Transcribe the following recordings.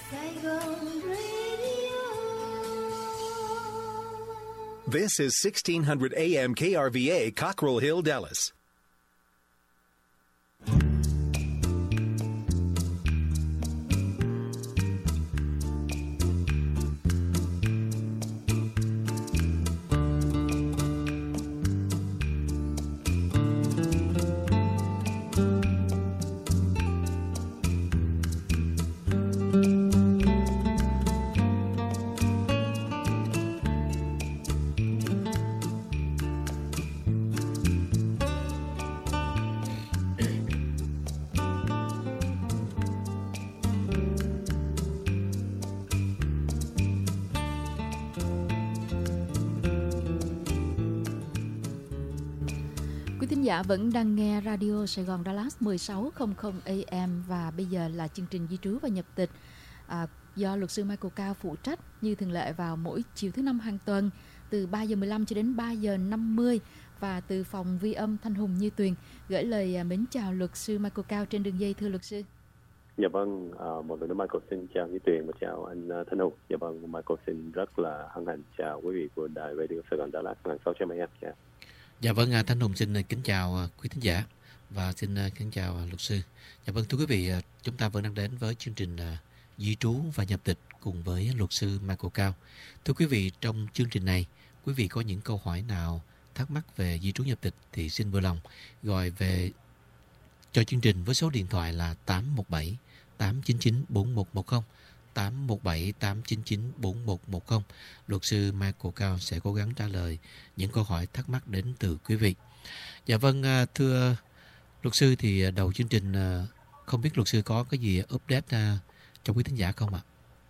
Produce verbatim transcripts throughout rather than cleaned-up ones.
This is sixteen hundred A M K R V A, Cockrell Hill, Dallas. Quý thính giả vẫn đang nghe Radio Sài Gòn Dallas mười sáu trăm A M và bây giờ là chương trình di trú và nhập tịch à, do luật sư Michael Cao phụ trách như thường lệ vào mỗi chiều thứ năm hàng tuần từ ba giờ mười lăm cho đến ba giờ năm mươi và từ phòng vi âm Thanh Hùng Như Tuyền gửi lời mến chào luật sư Michael Cao trên đường dây. Thưa luật sư. Dạ vâng, à, một lần nữa Michael xin chào Như Tuyền và chào anh uh, Thanh Hùng. Dạ vâng, Michael xin rất là hân hạnh chào quý vị của đài Radio Sài Gòn Dallas một nghìn sáu trăm A M. Dạ. Dạ vâng, Thanh Hùng xin kính chào quý thính giả và xin kính chào luật sư. Dạ vâng, thưa quý vị, chúng ta vẫn đang đến với chương trình di trú và nhập tịch cùng với luật sư Michael Cao. Thưa quý vị, trong chương trình này, quý vị có những câu hỏi nào thắc mắc về di trú nhập tịch thì xin vui lòng gọi về cho chương trình với số điện thoại là tám một bảy tám chín chín bốn một một không, tám một bảy tám chín chín bốn một một không. Luật sư Michael Cao sẽ cố gắng trả lời những câu hỏi thắc mắc đến từ quý vị. Dạ vâng, thưa luật sư, thì đầu chương trình không biết luật sư có cái gì update cho quý thính giả không ạ?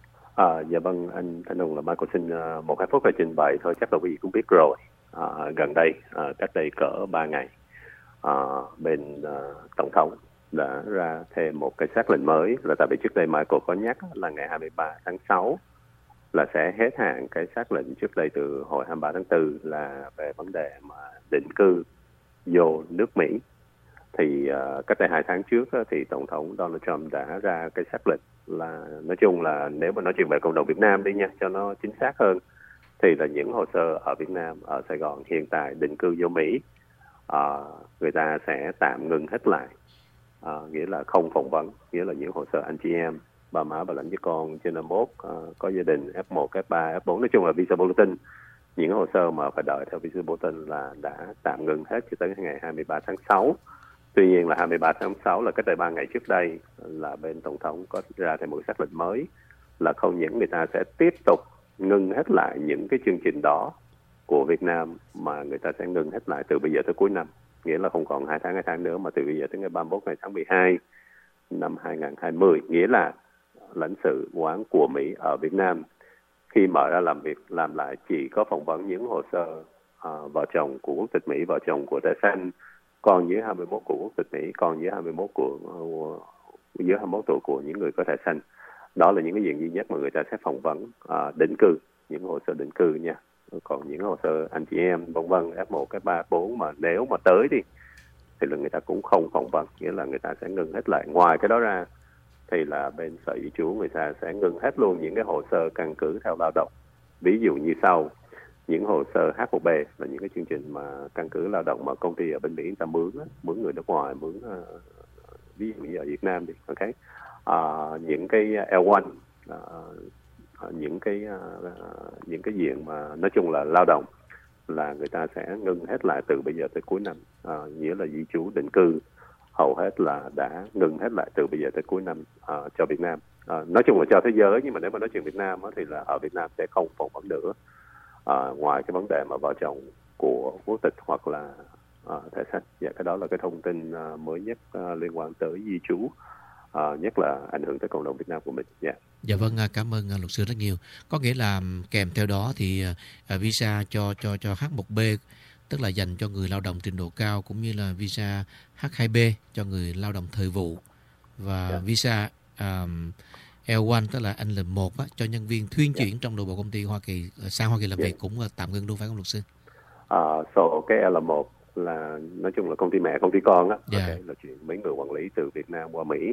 À, dạ vâng, anh Thanh Hùng là Michael xin một hai phút để trình bày thôi, chắc là quý vị cũng biết rồi. À, gần đây, à, cách đây cỡ ba ngày, à, bên à, Tổng thống đã ra thêm một cái xác lệnh mới, là tại vì trước đây Michael có nhắc là ngày hai mươi ba tháng sáu là sẽ hết hạn cái xác lệnh trước đây từ hồi hai mươi ba tháng tư là về vấn đề mà định cư vô nước Mỹ. Thì uh, cách đây hai tháng trước uh, thì Tổng thống Donald Trump đã ra cái xác lệnh là nói chung là nếu mà nói chuyện về cộng đồng Việt Nam đi nha, cho nó chính xác hơn, thì là những hồ sơ ở Việt Nam, ở Sài Gòn hiện tại định cư vô Mỹ, uh, người ta sẽ tạm ngừng hết lại. À, nghĩa là không phỏng vấn, nghĩa là những hồ sơ anh chị em, bà má bà lãnh với con trên năm mốt, à, có gia đình F một, F ba, F bốn, nói chung là visa bulletin, những hồ sơ mà phải đợi theo visa bulletin là đã tạm ngừng hết cho tới ngày hai mươi ba tháng sáu. Tuy nhiên là hai mươi ba tháng sáu là cách đây ba ngày trước đây là bên Tổng thống có ra thêm một xác lệnh mới, là không những người ta sẽ tiếp tục ngừng hết lại những cái chương trình đó của Việt Nam, mà người ta sẽ ngừng hết lại từ bây giờ tới cuối năm. Nghĩa là không còn hai tháng, hai tháng nữa, mà từ bây giờ tới ngày ba mươi mốt ngày tháng mười hai năm hai nghìn không trăm hai mươi. Nghĩa là lãnh sự quán của Mỹ ở Việt Nam khi mở ra làm việc, làm lại chỉ có phỏng vấn những hồ sơ à, vợ chồng của quốc tịch Mỹ, vợ chồng của thẻ xanh, còn dưới hai mươi mốt của quốc tịch Mỹ, còn dưới hai mươi mốt của uh, dưới hai mươi mốt tuổi của những người có thẻ xanh. Đó là những cái diện duy nhất mà người ta sẽ phỏng vấn à, định cư, những hồ sơ định cư nha. Còn những hồ sơ anh chị em vân vân F một, F ba, F bốn mà nếu mà tới đi thì là người ta cũng không phỏng vấn, nghĩa là người ta sẽ ngừng hết lại. Ngoài cái đó ra thì là bên Sở Di trú người ta sẽ ngừng hết luôn những cái hồ sơ căn cứ theo lao động. Ví dụ như sau, những hồ sơ H một B là những cái chương trình mà căn cứ lao động mà công ty ở bên Mỹ người ta mướn, mướn người nước ngoài, mướn uh, ví dụ như ở Việt Nam đi, ok. Uh, những cái L một, uh, những cái uh, những cái diện mà nói chung là lao động là người ta sẽ ngừng hết lại từ bây giờ tới cuối năm. Uh, nghĩa là di trú định cư hầu hết là đã ngừng hết lại từ bây giờ tới cuối năm uh, cho Việt Nam. Uh, nói chung là cho thế giới, nhưng mà nếu mà nói chuyện Việt Nam á, thì là ở Việt Nam sẽ không phỏng vấn nữa. Uh, ngoài cái vấn đề mà vợ chồng của quốc tịch hoặc là uh, thẻ xanh. Dạ, cái đó là cái thông tin uh, mới nhất uh, liên quan tới di trú, uh, nhất là ảnh hưởng tới cộng đồng Việt Nam của mình. Dạ. Dạ vâng, cảm ơn luật sư rất nhiều. Có nghĩa là kèm theo đó thì uh, visa cho cho cho H một B, tức là dành cho người lao động trình độ cao, cũng như là visa H hai B cho người lao động thời vụ, và yeah. visa um, L một tức là anh L một á, cho nhân viên thuyên chuyển yeah. trong nội bộ công ty Hoa Kỳ sang Hoa Kỳ làm yeah. việc cũng tạm ngưng luôn, phải không luật sư? Uh, so cái L một là nói chung là công ty mẹ, công ty con á, yeah. okay, là chuyện mấy người quản lý từ Việt Nam qua Mỹ.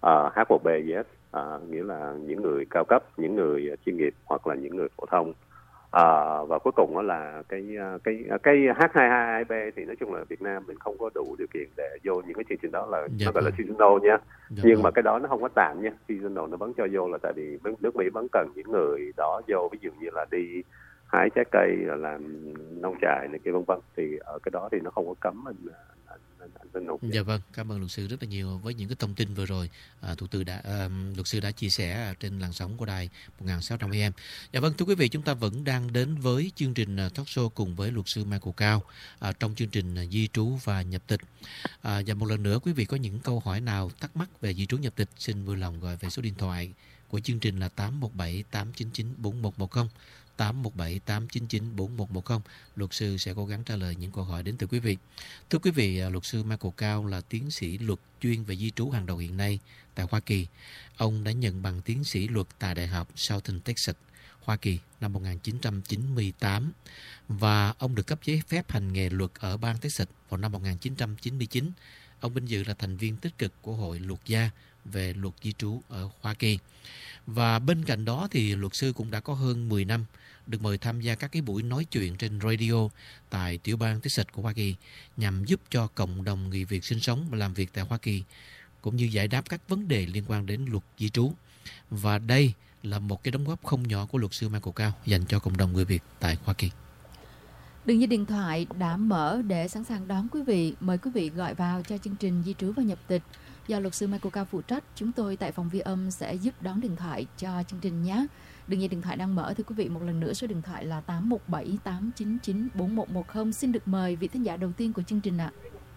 uh, hát một bê vê ét, uh, nghĩa là những người cao cấp, những người chuyên nghiệp hoặc là những người phổ thông. Uh, và cuối cùng đó là cái cái cái hát hai hai bê thì nói chung là Việt Nam mình không có đủ điều kiện để vô những cái chương trình đó, là Dạ nó gọi là vâng. seasonal nha. Dạ Nhưng vâng. mà cái đó nó không có tạm nha, seasonal nó vẫn cho vô, là tại vì nước Mỹ vẫn cần những người đó vô, ví dụ như là đi hái trái cây, rồi làm nông trại này kia vân vân, thì ở cái đó thì nó không có cấm anh anh anh, anh, anh Hùng. Dạ vâng, cảm ơn luật sư rất là nhiều với những cái thông tin vừa rồi à, thủ từ đã à, luật sư đã chia sẻ trên làn sóng của đài một nghìn sáu trăm a em. Dạ vâng, thưa quý vị, chúng ta vẫn đang đến với chương trình talk show cùng với luật sư Michael Cao à, trong chương trình di trú và nhập tịch. À, và một lần nữa, quý vị có những câu hỏi nào thắc mắc về di trú nhập tịch, xin vui lòng gọi về số điện thoại của chương trình là tám một bảy tám chín chín bốn một một không. tám một bảy tám chín chín bốn một một không. Luật sư sẽ cố gắng trả lời những câu hỏi đến từ quý vị. Thưa quý vị, luật sư Michael Cao là tiến sĩ luật chuyên về di trú hàng đầu hiện nay tại Hoa Kỳ. Ông đã nhận bằng tiến sĩ luật tại Đại học Southern Texas, Hoa Kỳ năm một nghìn chín trăm chín mươi tám và ông được cấp giấy phép hành nghề luật ở bang Texas vào năm một nghìn chín trăm chín mươi chín. Ông vinh dự là thành viên tích cực của Hội Luật gia về luật di trú ở Hoa Kỳ. Và bên cạnh đó thì luật sư cũng đã có hơn mười năm được mời tham gia các cái buổi nói chuyện trên radio tại tiểu bang Texas của Hoa Kỳ nhằm giúp cho cộng đồng người Việt sinh sống và làm việc tại Hoa Kỳ cũng như giải đáp các vấn đề liên quan đến luật di trú. Và đây là một cái đóng góp không nhỏ của luật sư Michael Cao dành cho cộng đồng người Việt tại Hoa Kỳ. Đường dây điện thoại đã mở để sẵn sàng đón quý vị. Mời quý vị gọi vào cho chương trình di trú và nhập tịch do luật sư Michael Cao phụ trách. Chúng tôi tại phòng ghi âm sẽ giúp đón điện thoại cho chương trình nhé. Đường dây điện thoại đang mở, thưa quý vị, một lần nữa số điện thoại là tám một bảy tám chín chín bốn một một không. Xin được mời vị thính giả đầu tiên của chương trình ạ.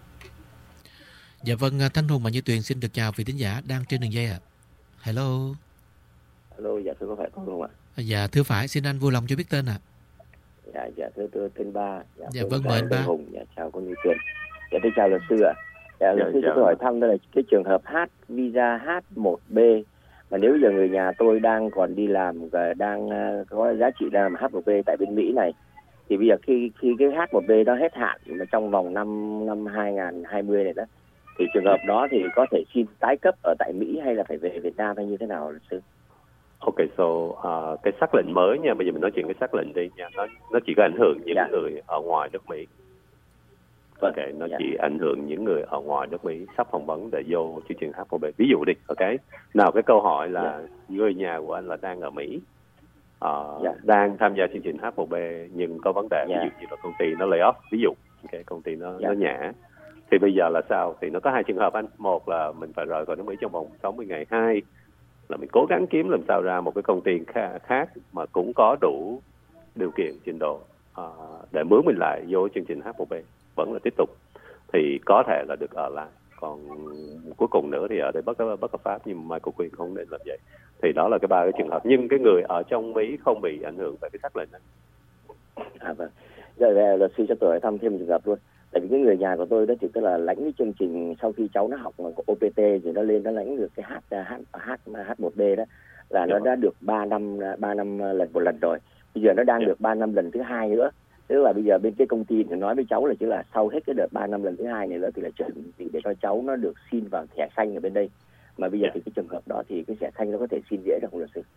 Dạ vâng, Thanh Hùng và Như Tuyền xin được chào vị thính giả đang trên đường dây ạ. Hello. Hello, dạ thưa có phải không ạ? Dạ thưa phải, xin anh vui lòng cho biết tên ạ. Dạ dạ thưa tôi tên Ba. Dạ, dạ vâng, mời anh Ba. Hùng, dạ chào cô Như Tuyền. Dạ tôi chào luật sư ạ. Dạ luật sư cho tôi hỏi thăm đây là cái trường hợp H visa H một B, mà nếu bây giờ người nhà tôi đang còn đi làm và đang uh, có giá trị đang làm H một B tại bên Mỹ này, thì bây giờ khi khi cái H một B đó hết hạn mà trong vòng năm năm hai nghìn hai mươi này đó, thì trường hợp đó thì có thể xin tái cấp ở tại Mỹ hay là phải về Việt Nam hay như thế nào luật sư? Ok, so uh, cái xác lệnh mới nha, bây giờ mình nói chuyện cái xác lệnh đi nha, nó nó chỉ có ảnh hưởng những yeah. người ở ngoài nước Mỹ. Ok, nó yeah. chỉ ảnh hưởng những người ở ngoài nước Mỹ sắp phỏng vấn để vô chương trình H một B. Ví dụ đi, ok. Nào cái câu hỏi là yeah. người nhà của anh là đang ở Mỹ, uh, yeah. đang tham gia chương trình H một B nhưng có vấn đề, yeah. ví dụ như là công ty nó lay off, ví dụ, ok, công ty nó yeah. nó nhả. Thì bây giờ là sao? Thì nó có hai trường hợp anh. Một là mình phải rời khỏi nước Mỹ trong vòng sáu mươi ngày. Hai là mình cố gắng kiếm làm sao ra một cái công ty khác mà cũng có đủ điều kiện trình độ uh, để mướn mình lại vô chương trình H một B, vẫn là tiếp tục thì có thể là được ở lại. Còn cuối cùng nữa thì ở đây bất bất hợp pháp, nhưng mà Michael Quinn không nên làm vậy. Thì đó là cái ba cái trường hợp, nhưng cái người ở trong Mỹ không bị ảnh hưởng bởi cái xác lệnh này. À vâng. Rồi luật sư cho tôi hỏi thăm thêm một trường hợp luôn. Tại vì cái người nhà của tôi đó thì tức là lãnh cái chương trình sau khi cháu nó học O P T thì nó lên nó lãnh được cái H H H H một B đó là yeah. nó đã được ba năm ba năm lần một lần rồi. Bây giờ nó đang yeah. được ba năm lần thứ hai nữa. Tức là bây giờ bên cái công ty thì nói với cháu là chứ là sau hết cái đợt ba năm lần thứ hai này nữa thì là chuẩn bị để cho cháu nó được xin vào thẻ xanh ở bên đây. Mà bây giờ yeah. thì cái trường hợp đó thì cái thẻ xanh nó có thể xin dễ được không luật sư?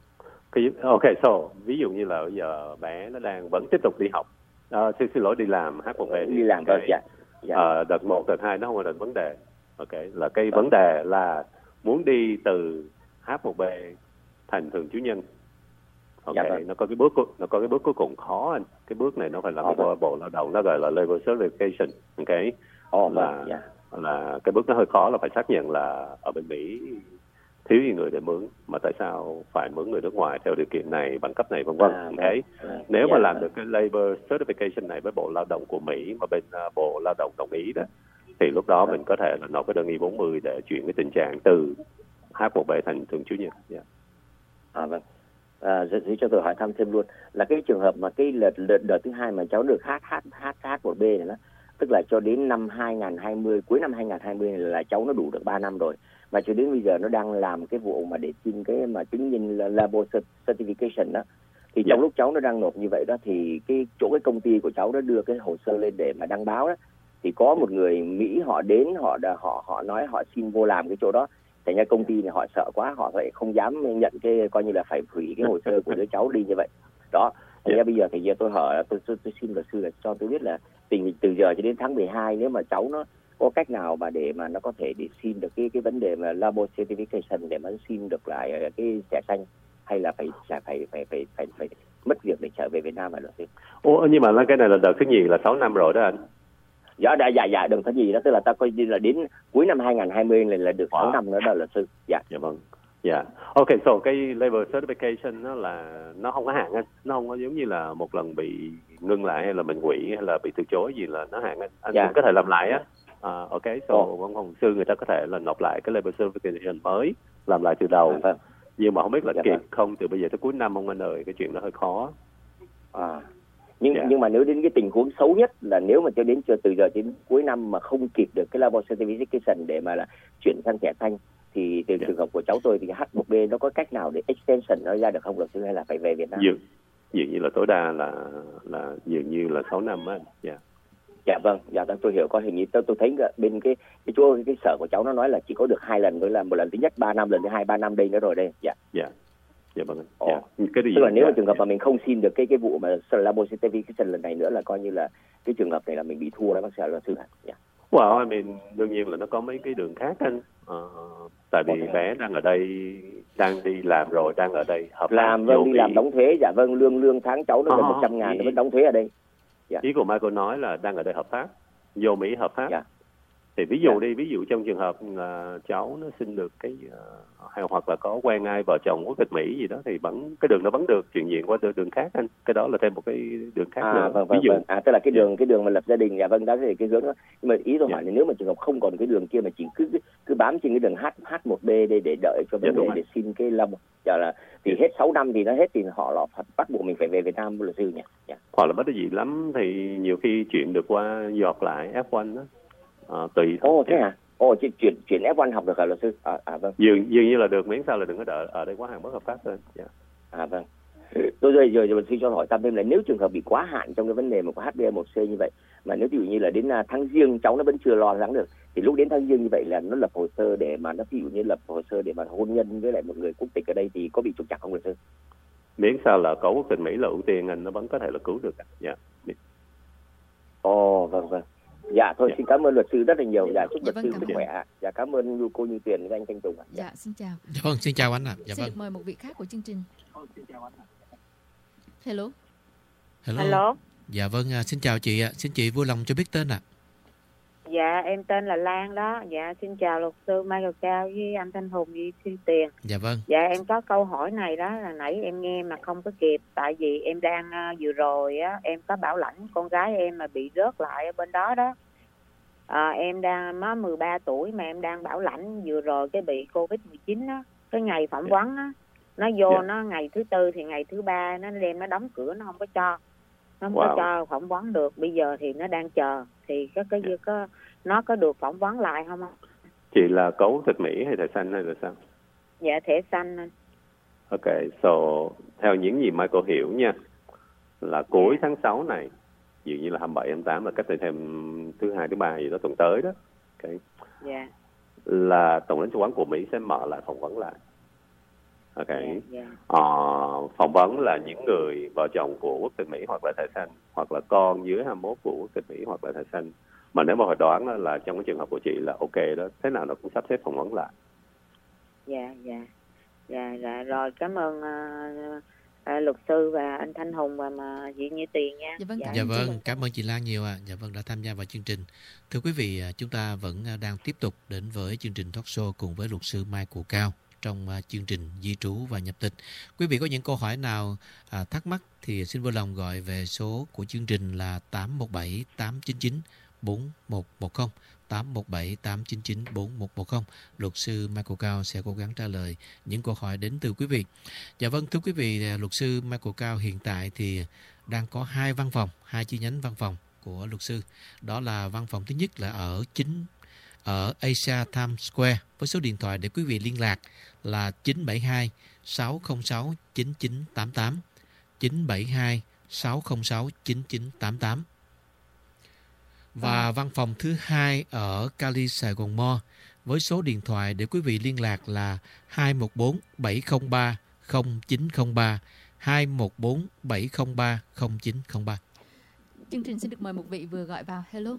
Ok, so ví dụ như là bây giờ bé nó đang vẫn tiếp tục đi học. Uh, xin, xin lỗi đi làm H một B đi làm thôi dạ. dạ. Uh, đợt một, đợt hai nó không là vấn đề. Ok, là cái vấn đề là muốn đi từ H một B thành thường trú nhân. Ok, dạ, nó có cái bước nó có cái bước cuối cùng khó anh. Cái bước này nó phải là bộ, bộ lao động, nó gọi là labor certification. Ok, oh, là dạ. là cái bước nó hơi khó, là phải xác nhận là ở bên Mỹ thiếu gì người để mướn, mà tại sao phải mướn người nước ngoài theo điều kiện này, bằng cấp này, vân vân. À, okay. à, Nếu yeah, mà làm được cái labor certification này với Bộ Lao động của Mỹ mà bên uh, Bộ Lao động đồng ý đó, thì lúc đó à. mình có thể là nộp cái đơn Y bốn mươi để chuyển cái tình trạng từ H một B thành thường trú nhân. Yeah. À vâng. À, để cho tôi hỏi thăm thêm luôn là cái trường hợp mà cái đợt, đợt, đợt thứ hai mà cháu được H H H H một B này đó, tức là cho đến năm hai nghìn hai mươi, cuối năm hai nghìn hai mươi này là cháu nó đủ được ba năm rồi. Mà cho đến bây giờ nó đang làm cái vụ mà để xin cái mà chứng minh labor certification đó. Thì trong yeah. lúc cháu nó đang nộp như vậy đó thì cái chỗ cái công ty của cháu nó đưa cái hồ sơ lên để mà đăng báo đó, thì có một người Mỹ họ đến họ họ họ nói họ xin vô làm cái chỗ đó, Thành ra công ty này họ sợ quá, họ lại không dám nhận cái coi như là phải hủy cái hồ sơ của đứa cháu đi như vậy. Đó. Thành ra bây giờ thì giờ tôi hỏi, tôi, tôi, tôi xin luật sư là cho tôi biết là tình hình từ giờ cho đến tháng mười hai, nếu mà cháu nó có cách nào mà để mà nó có thể để xin được cái cái vấn đề mà labo certification để mà xin được lại cái thẻ xanh, hay là phải phải phải phải phải phải, phải mất việc để trở về Việt Nam hả luật sư? Ủa, nhưng mà cái này là đợt thứ nhì là sáu năm rồi đó anh. Dạ, dạ, dạ, dạ, đừng có gì đó, tức là ta coi như là đến cuối năm hai không hai không là, là được sáu wow. năm nữa đó luật sư. Dạ. Dạ vâng. Dạ. Ok, so cái labor certification nó là nó không có hạn anh, nó không có giống như là một lần bị ngưng lại hay là mình hủy hay là bị từ chối gì là nó hạn anh. Anh dạ. cũng có thể làm lại á. À, ok, so oh. văn phòng sư người ta có thể là nộp lại cái labor certification mới, làm lại từ đầu. À, nhưng mà không biết là dạ, kịp vâng. không, từ bây giờ tới cuối năm không anh ơi, cái chuyện đó hơi khó. À. Nhưng yeah. nhưng mà nếu đến cái tình huống xấu nhất là nếu mà cho đến từ giờ đến cuối năm mà không kịp được cái labo certification để mà là chuyển sang thẻ xanh, thì từ yeah. trường hợp của cháu tôi thì H một B nó có cách nào để extension nó ra được không luật sư, hay là phải về Việt Nam? Dường, dường như là tối đa là là dường như là sáu năm á. Dạ. Dạ vâng, dạ tôi hiểu, có hình như tôi tôi thấy bên cái cái chỗ cái sở của cháu nó nói là chỉ có được hai lần, với là một lần thứ nhất ba năm, lần thứ hai ba năm đây nữa rồi đây. Dạ. Dạ. Dạ vâng. Ồ. Dạ. Cái tức là nếu mà trường hợp dạ. mà mình không xin được cái cái vụ mà labo certification lần này nữa là coi như là cái trường hợp này là mình bị thua đó bác sĩ luật sư ạ. Dạ. Well, I mean, đương nhiên là nó có mấy cái đường khác anh. Ờ, tại vì okay. bé đang ở đây, đang đi làm rồi, đang ở đây hợp làm vâng đi làm đóng thuế. Dạ vâng, lương lương tháng cháu nó gần một trăm ngàn nó vẫn đóng thuế ở đây. Dạ. Ý của Michael nói là đang ở đây hợp pháp, vô Mỹ hợp pháp. Dạ. Thì ví dụ dạ. đi, ví dụ trong trường hợp là cháu nó xin được cái uh, hay hoặc là có quen ai vợ chồng quốc tịch Mỹ gì đó thì vẫn cái đường nó vẫn được chuyển diện qua đường khác anh. Cái đó là thêm một cái đường khác à, nữa. Vâng, vâng, ví dụ vâng. À tức là cái đường cái đường mà lập gia đình. Dạ vâng, đó là cái hướng đó. Nhưng mà ý tôi hỏi là nếu mà trường hợp không còn cái đường kia mà chỉ cứ cứ bám trên cái đường H H một B để để đợi cho vấn đề để xin cái lâm giờ là thì hết sáu năm thì nó hết thì họ là bắt buộc mình phải về Việt Nam luật sư nhỉ. Dạ. Hoặc là bất đắc gì lắm thì nhiều khi chuyển được qua dọt lại F một đó. À, tùy. Ồ thế à? Ồ chuyển chuyển chuyển F một học được hả luật sư? À, à vâng. Dường dường như là được, miễn sao là đừng có đợi ở đây quá hạn bất hợp pháp thôi. Yeah. À vâng. Tôi rồi rồi luật sư cho hỏi thăm thêm là nếu trường hợp bị quá hạn trong cái vấn đề mà có H B A một C như vậy, mà nếu ví dụ như là đến tháng giêng cháu nó vẫn chưa lo lắng được, thì lúc đến tháng giêng như vậy là nó lập hồ sơ để mà nó ví dụ như lập hồ sơ để mà hôn nhân với lại một người quốc tịch ở đây thì có bị trục trặc không luật sư? Miễn sao là có quốc tịch Mỹ là ưu tiên, anh nó vẫn có thể là cứu được. Dạ. Yeah. Ồ vâng vâng. Dạ thôi dạ. Xin cảm ơn luật sư rất là nhiều. Dạ chúc dạ, luật sư sức khỏe. Dạ cảm ơn cô Như Tuyền và anh Thanh Tùng. Dạ. dạ xin chào. Dạ vâng, xin chào anh ạ. À. Dạ xin vâng. được mời một vị khác của chương trình. Xin chào anh. Hello. Hello. Hello. Dạ vâng, xin chào chị ạ. Xin chị vui lòng cho biết tên ạ. À. Dạ em tên là Lan đó. Dạ xin chào luật sư Michael Cao với anh Thanh Hùng với Thiên Tiền. Dạ vâng. Dạ em có câu hỏi này đó là nãy em nghe mà không có kịp, tại vì em đang uh, vừa rồi á em có bảo lãnh con gái em mà bị rớt lại ở bên đó đó. À, em đang mới mười ba tuổi mà em đang bảo lãnh, vừa rồi cái bị covid mười chín á, cái ngày phỏng yeah. vấn á, nó vô yeah. nó ngày thứ tư thì ngày thứ ba nó đem nó đóng cửa, nó không có cho, nó không wow. có cho phỏng vấn được. Bây giờ thì nó đang chờ, thì có cái yeah. có nó có được phỏng vấn lại không ạ? Chị là có quốc tịch Mỹ hay thẻ xanh hay là sao? Dạ thẻ xanh anh. Ok, so theo những gì Michael hiểu nha, là cuối yeah. tháng sáu này, dường như là hai mươi bảy, hai mươi tám là cách đây thêm thứ hai, thứ ba gì đó tuần tới đó. Okay. Yeah. Là Tổng lãnh sự quán của Mỹ sẽ mở lại phỏng vấn lại. Ok. Yeah, yeah. Ờ, phỏng vấn là những người vợ chồng của quốc tịch Mỹ hoặc là thẻ xanh, hoặc là con dưới hai mươi mốt của quốc tịch Mỹ hoặc là thẻ xanh. Mà nếu mà họ đoán là trong cái trường hợp của chị là ok đó, thế nào nó cũng sắp xếp phỏng vấn lại. Dạ, dạ. Dạ, dạ. Rồi cảm ơn uh... À, luật sư và anh Thanh Hùng và mà chị Như Tiền nha. Dạ vâng, dạ, dạ vâng. Cảm ơn chị Lan nhiều ạ. À. Dạ vâng đã tham gia vào chương trình. Thưa quý vị, chúng ta vẫn đang tiếp tục đến với chương trình talk show cùng với luật sư Michael Cao trong chương trình di trú và nhập tịch. Quý vị có những câu hỏi nào à, thắc mắc thì xin vui lòng gọi về số của chương trình là tám một bảy tám chín chín bốn một một không. tám một bảy tám chín chín bốn một một không. Luật sư Michael Cao sẽ cố gắng trả lời những câu hỏi đến từ quý vị. Dạ vâng, thưa quý vị, luật sư Michael Cao hiện tại thì đang có hai văn phòng, hai chi nhánh văn phòng của luật sư. Đó là văn phòng thứ nhất là ở chính ở Asia Times Square với số điện thoại để quý vị liên lạc là chín bảy hai sáu không sáu chín chín tám tám, chín bảy hai sáu không sáu chín chín tám tám. Và văn phòng thứ hai ở Cali Sài Gòn Mall với số điện thoại để quý vị liên lạc là hai một bốn bảy không ba không chín không ba, hai một bốn bảy không ba không chín không ba. Chương trình xin được mời một vị vừa gọi vào. Hello.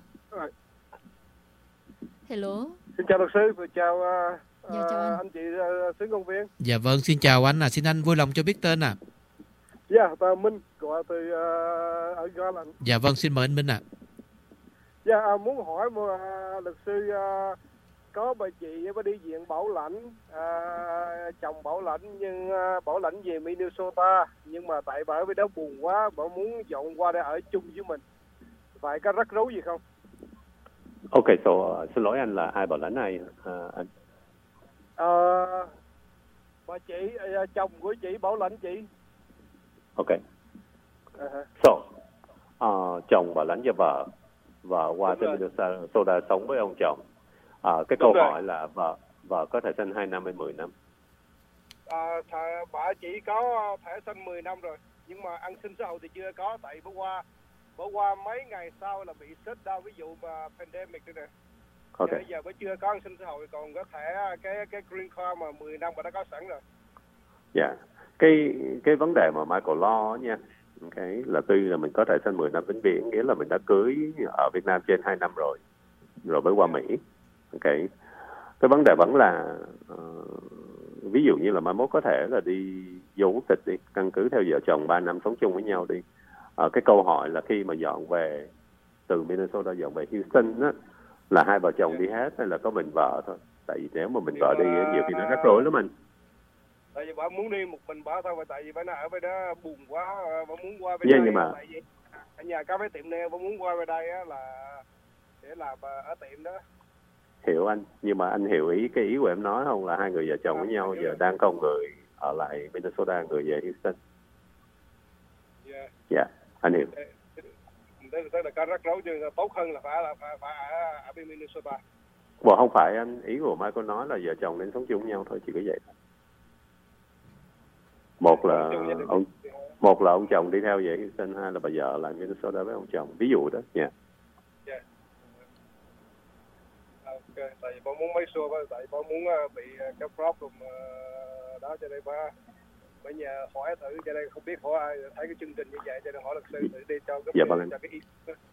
Hello. Xin chào luật sư, và chào, uh, dạ, chào anh. anh chị uh, xướng công viên. Dạ vâng, xin chào anh. À. Xin anh vui lòng cho biết tên à. Dạ, yeah, tôi Minh, gọi từ uh, ở Garland. Dạ vâng, xin mời anh Minh ạ. À. Dạ, yeah, uh, muốn hỏi một uh, luật sư, uh, có bà chị có đi viện bảo lãnh, uh, chồng bảo lãnh nhưng uh, bảo lãnh về Minnesota, nhưng mà tại bà ở bên đó buồn quá, bà muốn dọn qua để ở chung với mình. Phải có rắc rối gì không? Ok, so, uh, xin lỗi anh, là ai bảo lãnh ai? Uh, anh. Uh, bà chị, uh, chồng của chị bảo lãnh chị. Ok. Uh-huh. So, uh, chồng bảo lãnh cho vợ, vợ qua tới Minnesota sống với ông chồng. Uh, cái câu hỏi là vợ vợ có thẻ xanh hai năm hay mười năm? À, thà, bà chị có thẻ xanh mười năm rồi, nhưng mà ăn xin xã hội thì chưa có, tại bữa qua bữa qua mấy ngày sau là bị shut down, ví dụ mà pandemic đây nè. Okay. Bây giờ mới chưa có ăn xin xã hội, còn có thẻ cái cái green card mà mười năm bà đã có sẵn rồi. Dạ. Yeah. Cái cái vấn đề mà Michael lo nha. Okay, là tuy là mình có thẻ xanh mười năm vĩnh viễn, nghĩa là mình đã cưới ở Việt Nam trên hai năm rồi, rồi mới qua Mỹ. Okay. Cái vấn đề vẫn là uh, ví dụ như là mai mốt có thể là đi vô quốc tịch đi, căn cứ theo vợ chồng ba năm sống chung với nhau đi. Uh, cái câu hỏi là khi mà dọn về từ Minnesota dọn về Houston á, là hai vợ chồng đi hết hay là có mình vợ thôi? Tại vì nếu mà mình vợ đi nhiều khi nó rắc rối lắm anh. Tại vì bà muốn đi một mình bà thôi, mà tại vì bà nó ở bên đó buồn quá, bà muốn qua bên yeah, đây. Nhưng mà tại vì ở nhà có mấy tiệm nail, bà muốn qua bên đây á là để làm ở tiệm đó. Hiểu anh, nhưng mà anh hiểu ý cái ý của em nói không, là hai người vợ chồng với nhau giờ đang có người ở lại Minnesota, người về Houston. Dạ, yeah. yeah, anh hiểu. Thế là có rắc rối, chứ tốt hơn là phải là phải, phải ở, ở bên Minnesota. Well, không phải anh, ý của Mai có nói là vợ chồng nên sống chung với nhau thôi, chỉ có vậy thôi. Một là ông một là ông chồng đi theo về Houston, hai là bà vợ lại Minnesota với ông chồng, ví dụ đó nha. Yeah. Yeah. Ok, tại vì bà muốn make sure, tại bà muốn bị cái problem đó, cho nên bà bà nhà hỏi thử, cho nên không biết hỏi ai, thấy cái chương trình như vậy cho nên hỏi luật sư thử đi cho cái dạ, vâng. cho cái ý.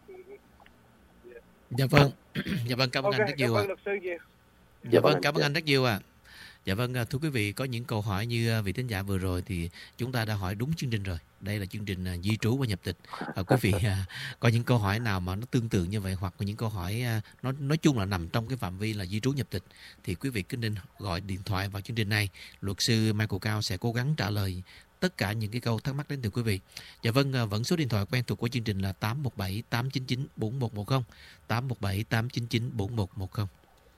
Yeah. Dạ vâng, dạ vâng, cảm ơn okay, anh rất nhiều ạ. À. Dạ, dạ vâng, cảm ơn anh rất nhiều ạ. À. Dạ vâng, thưa quý vị, có những câu hỏi như vị thính giả vừa rồi thì chúng ta đã hỏi đúng chương trình rồi. Đây là chương trình di trú và nhập tịch. À, quý vị à, có những câu hỏi nào mà nó tương tự như vậy, hoặc có những câu hỏi à, nó nói chung là nằm trong cái phạm vi là di trú nhập tịch, thì quý vị cứ nên gọi điện thoại vào chương trình này. Luật sư Michael Cao sẽ cố gắng trả lời tất cả những cái câu thắc mắc đến từ quý vị. Dạ vâng, vẫn số điện thoại quen thuộc của chương trình là tám một bảy tám chín chín bốn một một không, tám một bảy tám chín chín bốn một một không.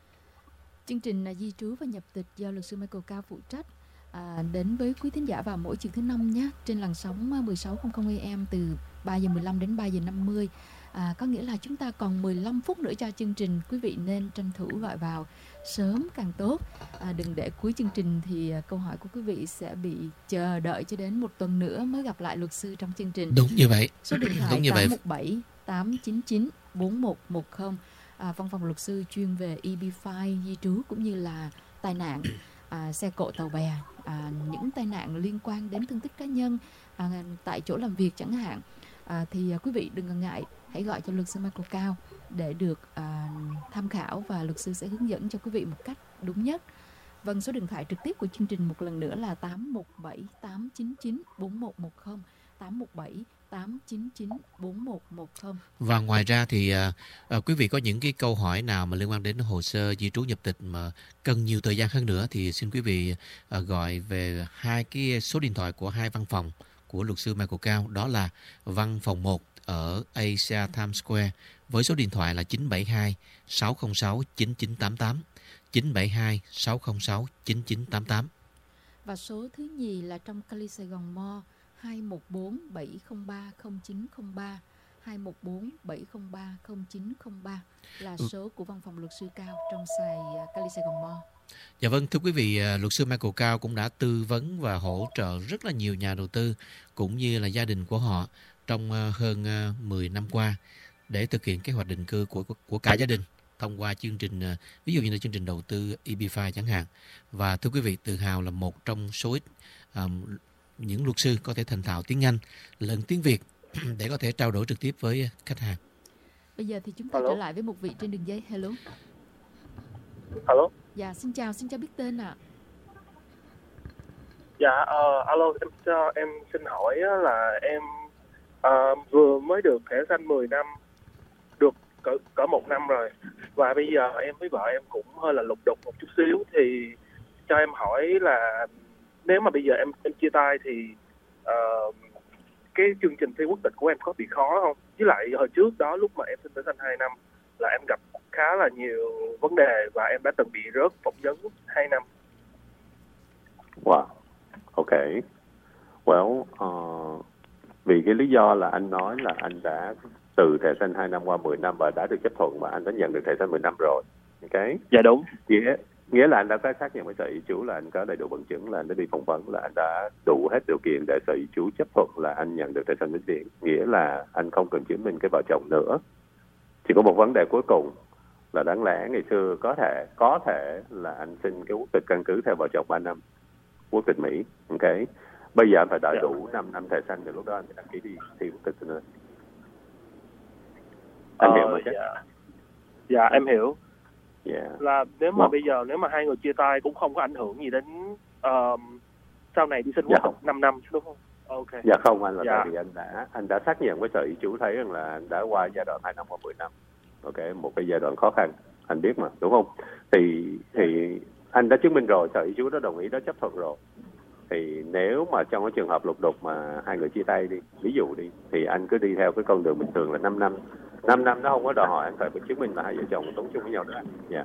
Chương trình là di trú và nhập tịch do luật sư Michael Cao phụ trách, à, đến với quý thính giả vào mỗi chiều thứ năm nhé, trên làn sóng mười sáu trăm a em từ ba giờ mười lăm đến ba giờ năm mươi. À, có nghĩa là chúng ta còn mười lăm phút nữa cho chương trình. Quý vị nên tranh thủ gọi vào sớm càng tốt. À, đừng để cuối chương trình thì câu hỏi của quý vị sẽ bị chờ đợi cho đến một tuần nữa mới gặp lại luật sư trong chương trình. Đúng như vậy. Số điện thoại tám một bảy tám chín chín bốn một một không. À, văn phòng luật sư chuyên về e bê năm, di trú cũng như là tai nạn, à, xe cộ tàu bè, à, những tai nạn liên quan đến thương tích cá nhân à, tại chỗ làm việc chẳng hạn, à, thì à, quý vị đừng ngần ngại, hãy gọi cho luật sư Michael Cao để được à, tham khảo và luật sư sẽ hướng dẫn cho quý vị một cách đúng nhất. Vâng, số điện thoại trực tiếp của chương trình một lần nữa là tám một bảy tám chín chín bốn một một không, tám một bảy tám chín chín bốn một một không. Và ngoài ra thì à, à, quý vị có những cái câu hỏi nào mà liên quan đến hồ sơ di trú nhập tịch mà cần nhiều thời gian hơn nữa thì xin quý vị à, gọi về hai cái số điện thoại của hai văn phòng của luật sư Michael Cao, đó là văn phòng một ở Asia Times Square với số điện thoại là chín bảy hai sáu không sáu chín chín tám tám, chín bảy hai sáu không sáu chín chín tám tám. Và số thứ nhì là trong Cali Sài Gòn Mall, hai một bốn bảy không ba không chín không ba, hai một bốn bảy không ba không chín không ba là số của văn phòng luật sư Cao trong Sài Cali Sài Gòn Mall. Dạ vâng, thưa quý vị, luật sư Michael Cao cũng đã tư vấn và hỗ trợ rất là nhiều nhà đầu tư cũng như là gia đình của họ trong hơn mười năm qua để thực hiện kế hoạch định cư của của cả gia đình thông qua chương trình, ví dụ như là chương trình đầu tư e bê năm chẳng hạn. Và thưa quý vị, Tự Hào là một trong số ít um, những luật sư có thể thành thạo tiếng Anh lẫn tiếng Việt để có thể trao đổi trực tiếp với khách hàng. Bây giờ thì chúng ta Hello. trở lại với một vị trên đường dây. Hello. Alo. Dạ, xin chào, xin chào biết tên ạ. Dạ, uh, alo, em cho em xin hỏi là em uh, vừa mới được thẻ xanh mười năm, được cỡ, cỡ một năm rồi. Và bây giờ em với vợ em cũng hơi là lục đục một chút xíu. Thì cho em hỏi là nếu mà bây giờ em em chia tay thì uh, cái chương trình thi quốc tịch của em có bị khó không? Với lại hồi trước đó lúc mà em xin thẻ xanh hai năm là em gặp khá là nhiều vấn đề và em đã từng bị rớt phỏng vấn hai năm. Wow. Ok. Well, uh, vì cái lý do là anh nói là anh đã từ thẻ xanh hai năm qua mười năm và đã được chấp thuận và anh đã nhận được thẻ xanh mười năm rồi. Ok. Dạ đúng. Nghĩa, nghĩa là anh đã có xác nhận với sở di trú là anh có đầy đủ bằng chứng là anh đã đi phỏng vấn, là anh đã đủ hết điều kiện để sở di trú chấp thuận là anh nhận được thẻ xanh vĩnh viễn. Nghĩa là anh không cần chứng minh cái vợ chồng nữa. Chỉ có một vấn đề cuối cùng là đáng lẽ ngày xưa có thể có thể là anh xin cái quốc tịch căn cứ theo vợ chồng ba năm, quốc tịch Mỹ. Ok. Bây giờ anh phải đợi đủ năm năm thẻ xanh thì lúc đó anh mới đăng ký đi thi quốc tịch nữa. Anh ờ, hiểu mà chứ? Dạ. Dạ em hiểu. Yeah. Là nếu mà Một. bây giờ nếu mà hai người chia tay cũng không có ảnh hưởng gì đến uh, sau này đi xin Dạ quốc tịch năm năm đúng không? Ok. Dạ không, anh là Dạ. tại vì anh đã anh đã xác nhận với sở di trú thấy rằng là anh đã qua giai đoạn hai năm qua mười năm. Ok, một cái giai đoạn khó khăn, anh biết mà, đúng không? Thì thì anh đã chứng minh rồi, sở di trú đã đồng ý, đã chấp thuận rồi. Thì nếu mà trong cái trường hợp lục đục mà hai người chia tay đi, ví dụ đi, thì anh cứ đi theo cái con đường bình thường là năm năm. năm năm nó không có đòi hỏi anh phải chứng minh là hai vợ chồng sống chung với nhau nữa. Dạ.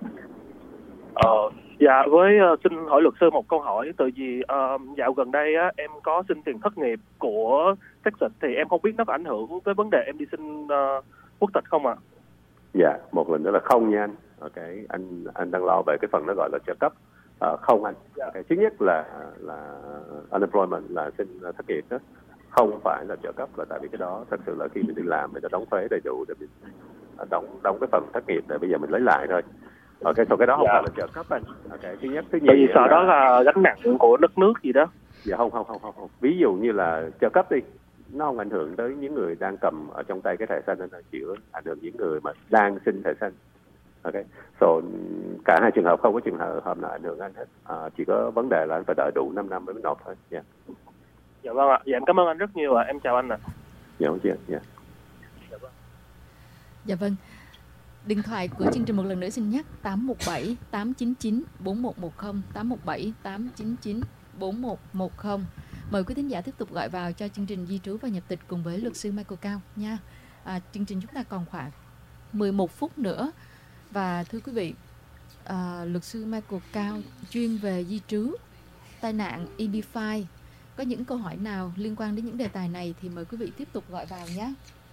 Ờ, dạ với uh, xin hỏi luật sư một câu hỏi, từ vì uh, dạo gần đây á em có xin tiền thất nghiệp của Texas thì em không biết nó có ảnh hưởng tới vấn đề em đi xin uh, quốc tịch không ạ? À? Dạ, một lần nữa là không nha anh. Ok, anh anh đang lo về cái phần nó gọi là trợ cấp. Uh, không anh. Dạ. Okay. Thứ nhất là là unemployment là xin thất nghiệp đó, không phải là trợ cấp, là tại vì cái đó thật sự là khi mình đi làm mình đã đóng thuế đầy đủ để mình đóng đóng cái phần thất nghiệp để bây giờ mình lấy lại thôi. Ok, sau cái đó không Dạ. phải là trợ cấp anh. Ok, thứ nhất, thứ nhì. Tại vì sợ là... đó là gánh nặng của đất nước gì đó. Dạ không không không không không. Ví dụ như là trợ cấp đi, nó không ảnh hưởng tới những người đang cầm ở trong tay cái thẻ xanh, nó chỉ ảnh hưởng những người mà đang xin thẻ xanh. Ok, so cả hai trường hợp không có trường hợp hợp nào ảnh hưởng anh hết. À, chỉ có vấn đề là anh phải đợi đủ năm năm mới nộp thôi. Dạ. Yeah. Dạ vâng ạ. Dạ em cảm ơn anh rất nhiều ạ. À. Em chào anh ạ. À. Dạ không chị. Dạ. Dạ vâng. Dạ vâng. Điện thoại của chương trình một lần nữa xin nhắc tám một bảy tám chín chín bốn một một không, tám một bảy tám chín chín bốn một một không. Mời quý thính giả tiếp tục gọi vào cho chương trình di trú và nhập tịch cùng với luật sư Michael Cao nha. À, chương trình chúng ta còn khoảng mười một phút nữa. Và thưa quý vị, à, luật sư Michael Cao chuyên về di trú, tai nạn, e bê năm. Có những câu hỏi nào liên quan đến những đề tài này thì mời quý vị tiếp tục gọi vào nhé.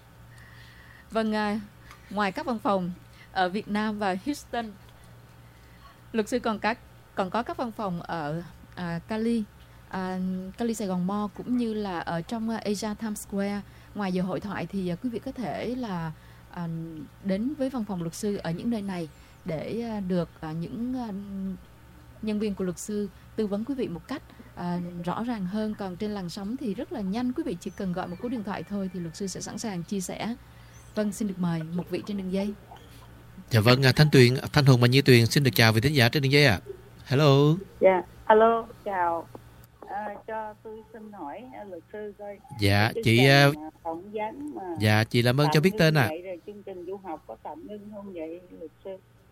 Vâng, à, ngoài các văn phòng ở Việt Nam và Houston, luật sư còn các còn có các văn phòng ở à, Cali, à, Cali Sài Gòn Mall cũng như là ở trong uh, Asia Times Square. Ngoài giờ hội thoại thì uh, quý vị có thể là à, đến với văn phòng luật sư ở những nơi này để uh, được uh, những uh, nhân viên của luật sư tư vấn quý vị một cách à, rõ ràng hơn. Còn trên làn sóng thì rất là nhanh, quý vị chỉ cần gọi một cú điện thoại thôi thì luật sư sẽ sẵn sàng chia sẻ. Vâng, xin được mời một vị trên đường dây. Dạ vâng, Thanh Tuyền, Thanh Hùng và Như Tuyền xin được chào vị thính giả trên đường dây ạ. À. Hello. Dạ, yeah. Alo, chào. À, cho tôi xin hỏi uh, luật sư coi. Dạ, chương chị uh, phỏng vấn mà dạ, chị làm ơn cho biết tên ạ. À. Rồi chương trình du học có tạm ngưng không vậy luật sư?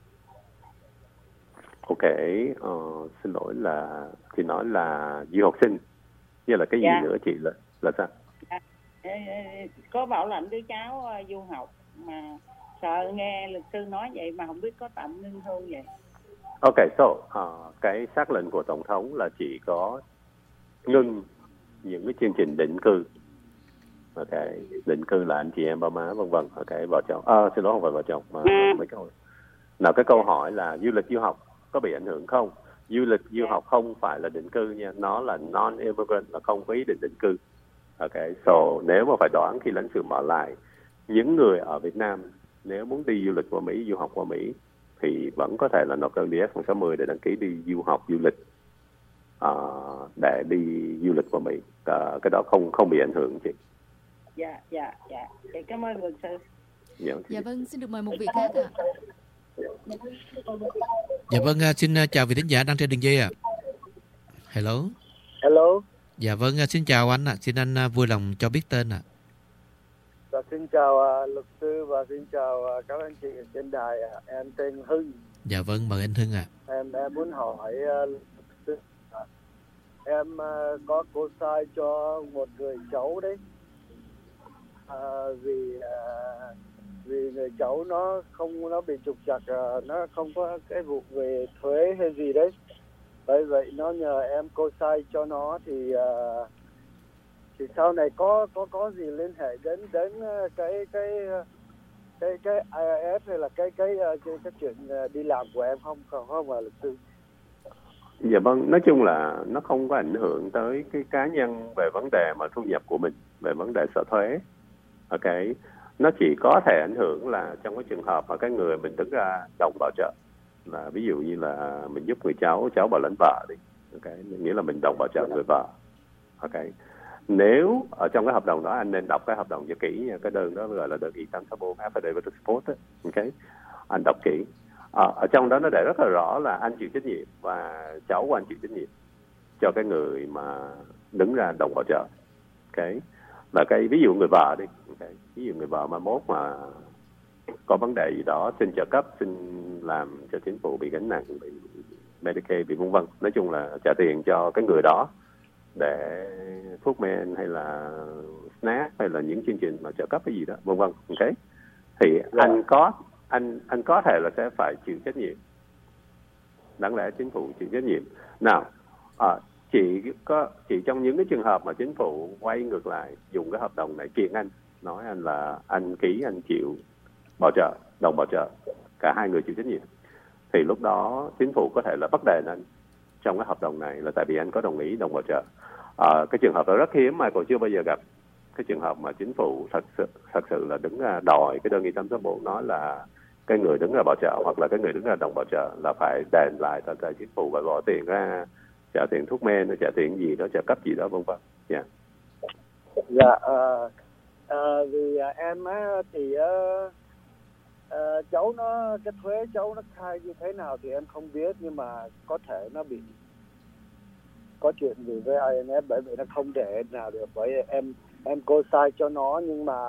Ok, uh, xin lỗi là chị nói là du học sinh, như là cái gì dạ. nữa chị là là sao? Dạ. Có bảo lãnh đứa cháu uh, du học mà sợ nghe luật sư nói vậy mà không biết có tạm ngưng không vậy? Ok, so uh, cái xác lệnh của tổng thống là chỉ có ngưng những cái chương trình định cư. Ok, định cư là anh chị em ba má vân vân. Ok, vợ chồng. À, xin lỗi không phải vợ chồng mà mấy câu. Nào cái câu hỏi là du lịch du học có bị ảnh hưởng không? Du lịch du học không phải là định cư nha, nó là non-immigrant, là không có ý định định cư. Ok, so nếu mà phải đoán khi lãnh sự mở lại, những người ở Việt Nam nếu muốn đi du lịch qua Mỹ, du học qua Mỹ thì vẫn có thể là nộp đơn D S một sáu không để đăng ký đi du học du lịch, uh, để đi du lịch qua Mỹ. Uh, cái đó không không bị ảnh hưởng chị. Dạ, dạ, dạ. Để cảm ơn luật sư. Dạ, Dạ vâng, xin được mời một vị khác ạ. Dạ vâng, xin chào vị thính giả đang trên đường dây ạ. Hello. Hello. Dạ vâng, xin chào anh ạ. Xin anh vui lòng cho biết tên ạ. Dạ, xin chào uh, luật sư và xin chào uh, các anh chị ở trên đài. Uh, em tên Hưng. Dạ vâng, mời anh Hưng ạ. Em em muốn hỏi uh, luật sư. Uh, em uh, có cô sai cho một người cháu đấy. Uh, vì uh, vì người cháu nó không nó bị trục trặc, uh, nó không có cái vụ về thuế hay gì đấy. Bởi vậy nó nhờ em cô sai cho nó thì uh, thì sau này có có có gì liên hệ đến đến cái cái cái cái I R S hay là cái cái cái, cái chuyện đi làm của em không không không mà luật sư? Dạ vâng, nói chung là nó không có ảnh hưởng tới cái cá nhân về vấn đề mà thu nhập của mình, về vấn đề sở thuế. Ok, nó chỉ có thể ảnh hưởng là trong cái trường hợp mà cái người mình đứng ra đồng bảo trợ, là ví dụ như là mình giúp người cháu, cháu bảo lãnh vợ đi, ok, nghĩa là mình đồng bảo trợ người vợ. Ok, nếu ở trong cái hợp đồng đó anh nên đọc cái hợp đồng cho kỹ nha, cái đơn đó gọi là đơn E tám sáu bốn Affidavit of Support đó. Ok, anh đọc kỹ. À, ở trong đó nó để rất là rõ là anh chịu trách nhiệm và cháu của anh chịu trách nhiệm cho cái người mà đứng ra đồng bảo trợ. Ok, là cái ví dụ người vợ đi, okay. Ví dụ người vợ mà mốt mà có vấn đề gì đó xin trợ cấp, xin làm cho chính phủ bị gánh nặng, bị Medicaid, bị vân vân, nói chung là trả tiền cho cái người đó để thuốc men hay là snack hay là những chương trình mà trợ cấp cái gì đó vân vân. Ok, thì yeah. anh có anh anh có thể là sẽ phải chịu trách nhiệm, đáng lẽ chính phủ chịu trách nhiệm. Nào, à, chỉ có chỉ trong những cái trường hợp mà chính phủ quay ngược lại dùng cái hợp đồng này kiện anh, nói anh là anh ký anh chịu bảo trợ, đồng bảo trợ, cả hai người chịu trách nhiệm, thì lúc đó chính phủ có thể là bắt đền anh trong cái hợp đồng này là tại vì anh có đồng ý đồng bảo trợ. À, cái trường hợp đó rất hiếm mà còn chưa bao giờ gặp cái trường hợp mà chính phủ thật sự thật sự là đứng ra đòi cái đơn E tám sáu bốn, nói là cái người đứng ra bảo trợ hoặc là cái người đứng ra đồng bảo trợ là phải đền lại cho cái chính phủ, phải bỏ tiền ra trả tiền thuốc men, trả tiền gì đó, trợ cấp gì đó vân vân. Dạ. Dạ, uh, uh, vì uh, em uh, thì uh, uh, cháu nó cái thuế cháu nó khai như thế nào thì em không biết, nhưng mà có thể nó bị có chuyện gì với I R S, bởi vì nó không để nào được. Bởi em em cô sai cho nó, nhưng mà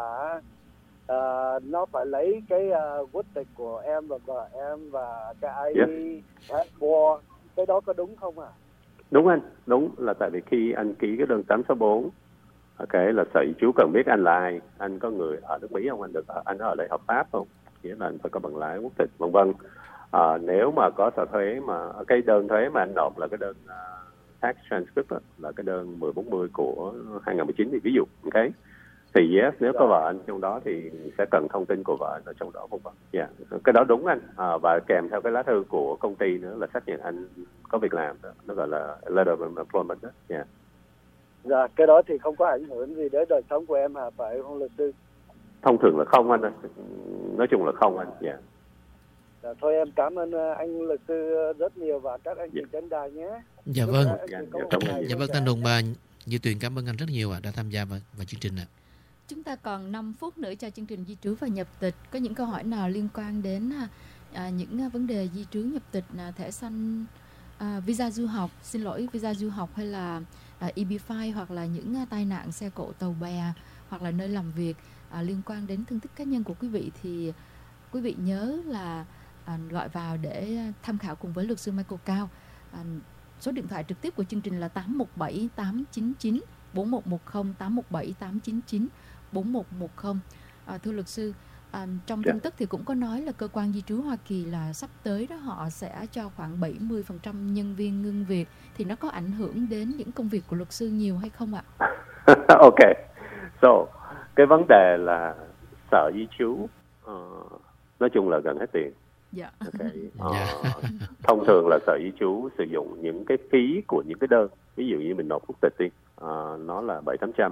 uh, nó phải lấy cái uh, quốc tịch của em và vợ em và cái I D passport. Cái đó có đúng không ạ? À? Đúng anh, đúng, là tại vì khi anh ký cái đơn tám sáu bốn, ok, là sở di trú cần biết anh là ai, anh có người ở nước Mỹ không, anh được anh ở đây hợp pháp không, nghĩa là anh phải có bằng lái, quốc tịch vân vân. À, nếu mà có sở thuế mà cái đơn thuế mà anh nộp là cái đơn uh, tax transcript đó, là cái đơn mười bốn mươi của hai không một chín thì ví dụ, ok, thì yes, nếu có vợ anh trong đó thì sẽ cần thông tin của vợ anh ở trong đó vân vân. Dạ, cái đó đúng anh. À, và kèm theo cái lá thư của công ty nữa là xác nhận anh có việc làm đó, nó gọi là letter of employment đó. Dạ. Dạ, cái đó thì không có ảnh hưởng gì đến đời sống của em hả, phải không luật sư? Thông thường là không anh ơi. Nói chung là không anh. Dạ. Dạ, thôi em cảm ơn anh luật sư rất nhiều và các anh chị yeah. trên đài nhé. Dạ vâng. Dạ, dạ, dạ vâng, Thanh Hùng và Như Tuyền cảm ơn anh rất nhiều ạ, đã tham gia vào, vào chương trình ạ. Chúng ta còn năm phút nữa cho chương trình di trú và nhập tịch. Có những câu hỏi nào liên quan đến à, những vấn đề di trú nhập tịch, à, thẻ xanh, à, visa du học, xin lỗi visa du học hay là à, E B năm hoặc là những à, tai nạn xe cộ tàu bè hoặc là nơi làm việc à, liên quan đến thương tích cá nhân của quý vị thì quý vị nhớ là à, gọi vào để tham khảo cùng với luật sư Michael Cao. À, số điện thoại trực tiếp của chương trình là tám một bảy tám chín chín bốn một một không, tám một bảy tám chín chín bốn một một không. À, thưa luật sư, à, trong tin tức thì cũng có nói là cơ quan di trú Hoa Kỳ là sắp tới đó họ sẽ cho khoảng bảy mươi phần trăm nhân viên ngưng việc, thì nó có ảnh hưởng đến những công việc của luật sư nhiều hay không ạ? Ok, so cái vấn đề là sở di trú uh, nói chung là gần hết tiền. Dạ. Okay. Uh, thông thường là sở di trú sử dụng những cái phí của những cái đơn, ví dụ như mình nộp quốc tịch đi, uh, nó là bảy tám trăm,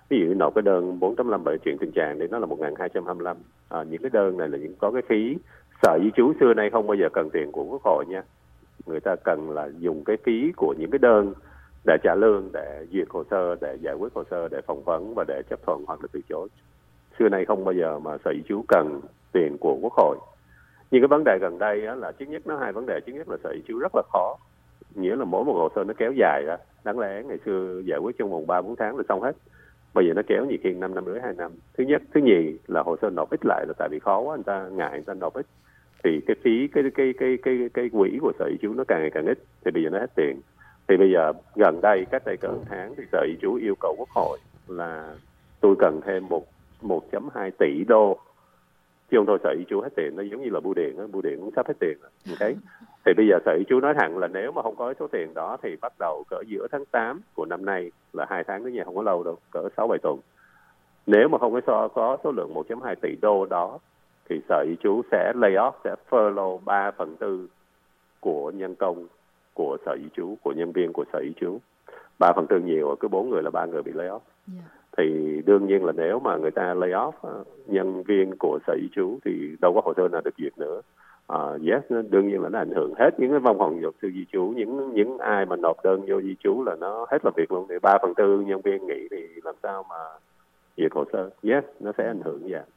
Ví dụ nộp cái đơn bốn chấm năm bởi chuyện tình trạng thì nó là một nghìn hai trăm hai mươi lăm. À, những cái đơn này là những có cái phí. Sở Di trú xưa nay không bao giờ cần tiền của Quốc hội nha. Người ta cần là dùng cái phí của những cái đơn để trả lương, để duyệt hồ sơ, để giải quyết hồ sơ, để phỏng vấn và để chấp thuận hoặc là từ chối. Xưa nay không bao giờ mà Sở Di trú cần tiền của Quốc hội. Nhưng cái vấn đề gần đây á, là trước nhất nó hai vấn đề. Trước nhất là Sở Di trú rất là khó. Nghĩa là mỗi một hồ sơ nó kéo dài ra. Đáng lẽ ngày xưa giải quyết trong vòng ba bốn tháng là xong hết. Bây giờ nó kéo nhiều khi năm năm rưỡi hai năm. Thứ nhất, thứ nhì là hồ sơ nộp ít lại là tại vì khó quá, người ta ngại người ta nộp ít. Thì cái phí cái cái cái cái cái quỹ của Sở Di trú nó càng ngày càng ít, thì bây giờ nó hết tiền. Thì bây giờ gần đây cách đây cỡ tháng thì Sở Di trú yêu cầu Quốc hội là tôi cần thêm một một phẩy hai tỷ đô. Chứ không thôi Sở Di trú hết tiền, nó giống như là bưu điện á, bưu điện cũng sắp hết tiền rồi. Okay. Thì bây giờ Sở Di trú nói thẳng là nếu mà không có số tiền đó thì bắt đầu cỡ giữa tháng tám của năm nay, là hai tháng nữa nha, không có lâu đâu, cỡ sáu bảy tuần. Nếu mà không có số, có số lượng một phẩy hai tỷ đô đó thì Sở Di trú sẽ lay off, sẽ furlough ba phần tư của nhân công của Sở Di trú, của nhân viên của Sở Di trú. ba phần tư nhiều, cứ bốn người là ba người bị lay off. Yeah. Thì đương nhiên là nếu mà người ta lay off nhân viên của Sở Di trú thì đâu có hồ sơ nào được duyệt nữa. Uh, yes, đương nhiên là nó ảnh hưởng hết những cái văn phòng luật sư di trú, những những ai mà nộp đơn vô di trú là nó hết làm việc luôn. Thì ba phần tư nhân viên nghỉ thì làm sao mà duyệt hồ sơ? Yes, nó sẽ ảnh hưởng vậy.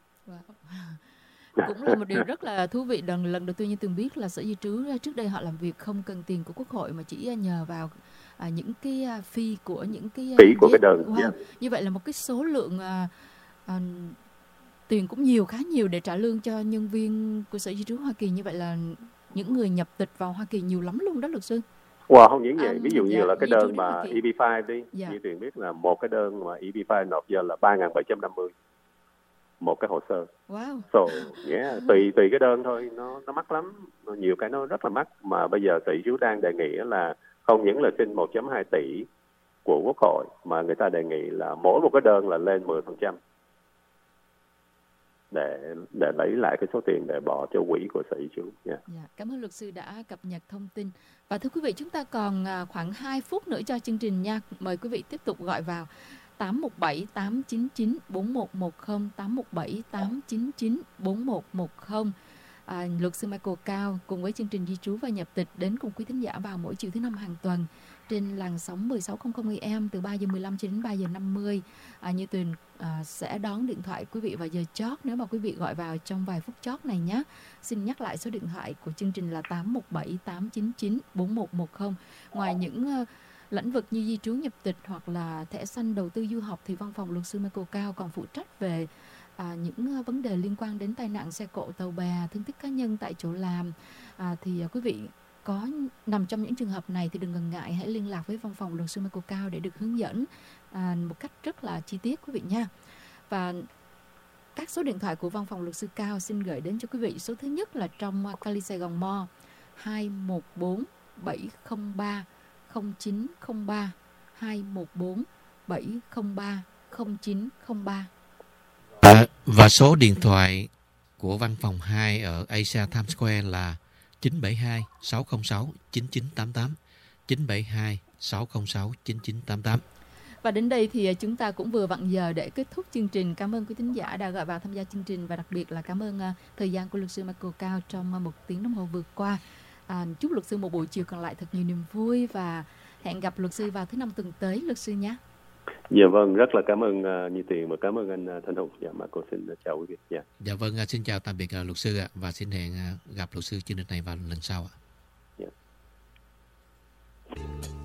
Wow. Cũng là một điều rất là thú vị. Lần lần đầu tiên như từng biết là Sở Di trú trước đây họ làm việc không cần tiền của Quốc hội mà chỉ nhờ vào à, những cái fee của những cái phí của cái đơn. Wow. Yeah. Như vậy là một cái số lượng à, à, tiền cũng nhiều, khá nhiều để trả lương cho nhân viên của Sở Di trú Hoa Kỳ. Như vậy là những người nhập tịch vào Hoa Kỳ nhiều lắm luôn đó luật sư. Wow, không những vậy. À, ví dụ dạ, như là cái đơn mà E B năm đi, dạ. Như Tuyền biết là một cái đơn mà E B năm nộp giờ là ba nghìn bảy trăm năm mươi một cái hồ sơ. Wow. So, yeah, tùy tùy cái đơn thôi, nó nó mắc lắm, nhiều cái nó rất là mắc. Mà bây giờ Sở Di trú đang đề nghị là không những là xin một phẩy hai tỷ của Quốc hội mà người ta đề nghị là mỗi một cái đơn là lên mười phần trăm để để lấy lại cái số tiền để bỏ cho quỹ của Sở Di trú. Yeah. Yeah, cảm ơn luật sư đã cập nhật thông tin. Và thưa quý vị, chúng ta còn khoảng hai phút nữa cho chương trình nha. Mời quý vị tiếp tục gọi vào tám một bảy tám chín chín bốn một một không, tám một bảy tám chín chín bốn một một không. À, luật sư Michael Cao cùng với chương trình Di trú và nhập tịch đến cùng quý thính giả vào mỗi chiều thứ năm hàng tuần trên làn sóng mười sáu trăm a em từ ba giờ mười lăm cho đến ba giờ năm mươi. À, như Tuyền à, sẽ đón điện thoại quý vị vào giờ chót nếu mà quý vị gọi vào trong vài phút chót này nhé. Xin nhắc lại số điện thoại của chương trình là tám một bảy tám chín chín bốn một một không. Ngoài những uh, lĩnh vực như di trú nhập tịch hoặc là thẻ xanh đầu tư du học thì văn phòng luật sư Michael Cao còn phụ trách về à, những vấn đề liên quan đến tai nạn xe cộ tàu bè, thương tích cá nhân tại chỗ làm. À, thì à, quý vị có nằm trong những trường hợp này thì đừng ngần ngại, hãy liên lạc với văn phòng luật sư Michael Cao để được hướng dẫn à, một cách rất là chi tiết quý vị nha. Và các số điện thoại của văn phòng luật sư Cao xin gửi đến cho quý vị. Số thứ nhất là trong Cali Sài Gòn Mall hai một bốn bảy không ba không chín không ba, hai một bốn bảy không ba không chín không ba. À, và số điện thoại của văn phòng hai ở Asia Times Square là chín bảy hai sáu không sáu chín chín tám tám, chín bảy hai sáu không sáu chín chín tám tám. Và đến đây thì chúng ta cũng vừa vặn giờ để kết thúc chương trình. Cảm ơn quý thính giả đã gọi vào tham gia chương trình và đặc biệt là cảm ơn uh, thời gian của luật sư Michael Cao trong uh, một tiếng đồng hồ vừa qua. À, chúc luật sư một buổi chiều còn lại thật nhiều niềm vui và hẹn gặp luật sư vào thứ năm tuần tới luật sư nhé. Dạ vâng, rất là cảm ơn uh, Như Tiền và cảm ơn anh uh, Thanh Hùng. Dạ, mà cô xin uh, chào quý vị. Dạ. Dạ vâng, uh, xin chào tạm biệt uh, luật sư ạ, và xin hẹn uh, gặp luật sư chương trình này vào lần sau ạ. Dạ.